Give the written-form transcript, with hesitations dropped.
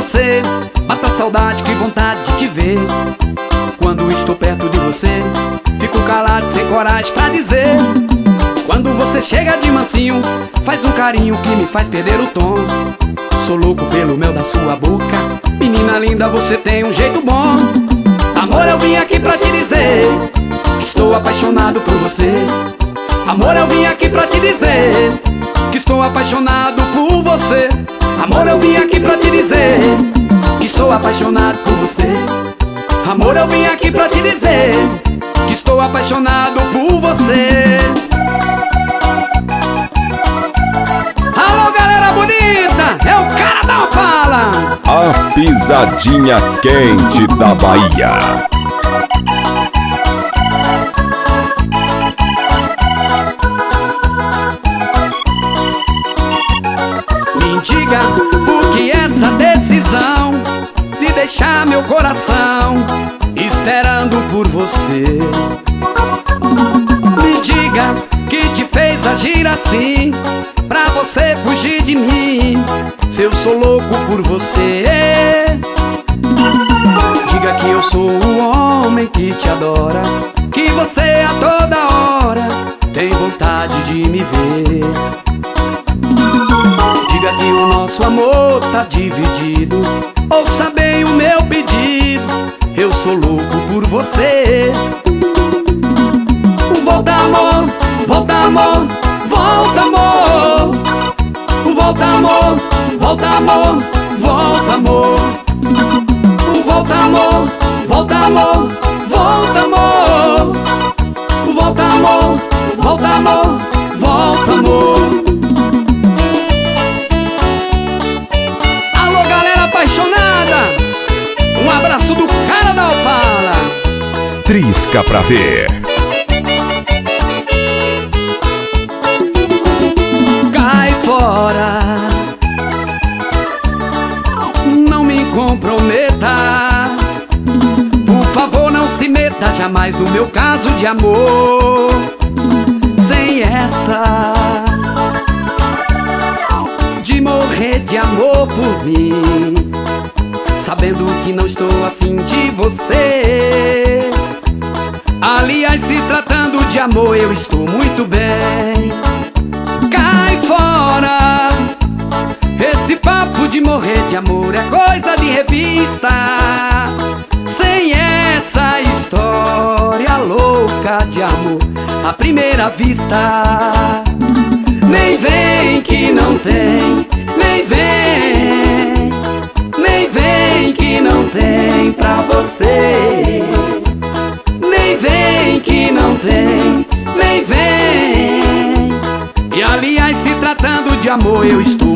você. Bata a saudade, que vontade de te ver. Quando estou perto de você, fico calado, sem coragem pra dizer. Quando você chega de mansinho, faz um carinho que me faz perder o tom. Sou louco pelo mel da sua boca. Menina linda, você tem um jeito bom. Amor, eu vim aqui pra te dizer que estou apaixonado por você. Amor, eu vim aqui pra te dizer que estou apaixonado por você. Amor, eu vim aqui pra te dizer que estou apaixonado por você. Amor, eu vim aqui pra te dizer que estou apaixonado por você. Alô, galera bonita, é o cara da Opala, a pisadinha quente da Bahia. Me diga por que essa decisão de deixar meu coração esperando por você. Me diga que te fez agir assim, pra você fugir de mim, se eu sou louco por você. Diga que eu sou o homem que te adora, que você a toda hora tem vontade de me ver. Diga que o nosso amor tá dividido, ouça bem o meu pedido, eu sou louco por você. Volta amor, volta amor, volta amor. Volta amor, volta amor, volta amor. Volta amor, volta amor, volta amor. Volta amor, volta amor, volta amor. Alô, galera apaixonada, um abraço do cara da Opala. Trisca pra ver. Cai fora, não me comprometa. Por favor, não se meta jamais no meu caso de amor. Sem essa de morrer de amor por mim, sabendo que não estou afim de você. Aliás, se tratando de amor, eu estou muito bem. Cai fora, esse papo de morrer de amor é coisa de revista. Sem essa história louca de amor à primeira vista. Nem vem que não tem, nem vem, nem vem que não tem pra você. Nem vem que não tem, nem vem. E aliás, se tratando de amor, eu estou